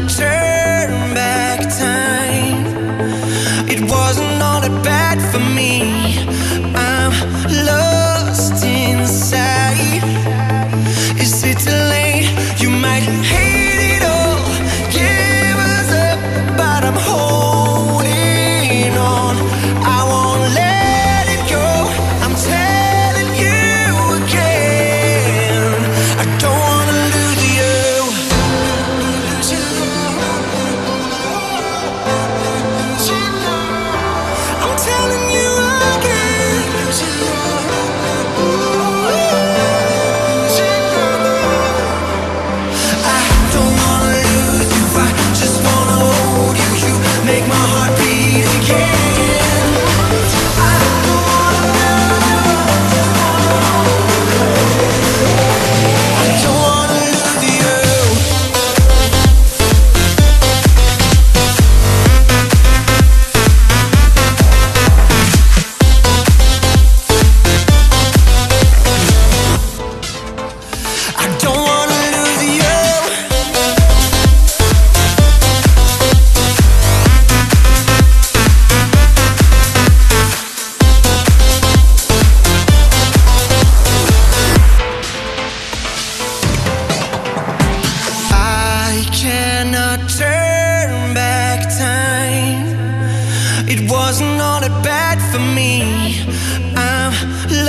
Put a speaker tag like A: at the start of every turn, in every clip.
A: turn back time. It wasn't all that bad for me. I'm lost inside. Is it too late? You might hate it all, give us up, but I'm holding on. I won't let it go. I'm telling you again, I don't wanna lose you. I'm telling you again, I don't wanna lose you. I just wanna hold you. You make my heart beat again. I don't wanna lose you. I don't wanna lose you. I cannot turn back time. It wasn't all that bad for me. I'm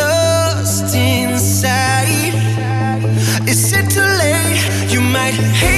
A: lost inside. Is it too late? You might hate